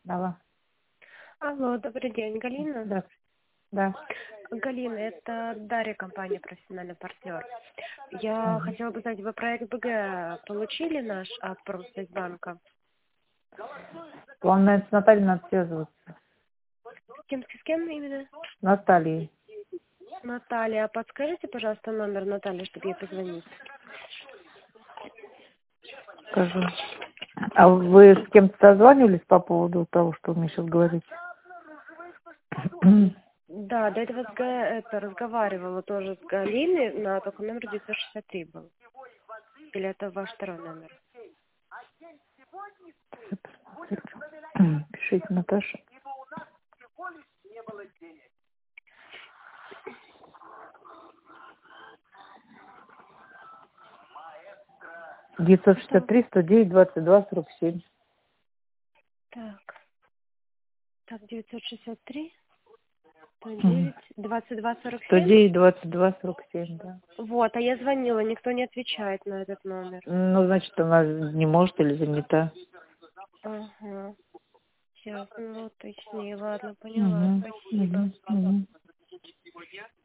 Алло. Алло, добрый день, Галина. Да. Да. Галина, это Дарья, компания «Профессиональный партнер». Я Мгм. хотела бы знать, вы проект БГ получили наш от Промсвязьбанка? Вам, наверное, с Натальей надо связываться. С кем именно? Натальей. Наталья, подскажите, пожалуйста, номер Натальи, чтобы ей позвонить. Скажу. А вы с кем-то созванивались по поводу того, что вы мне сейчас говорите? Да, до этого разговаривала тоже с Галиной, на только номер 963 был. Или это ваш второй номер? Пишите, Наташа. Что? 963-109-22-47. Так, 963, Мгм. 109, 22, 47. 109-22-47, да. Вот, а я звонила, никто не отвечает на этот номер. Ну, значит, она не может или занята. Ага, сейчас, ну, точнее, ладно, поняла, Угу. спасибо. Угу. Угу.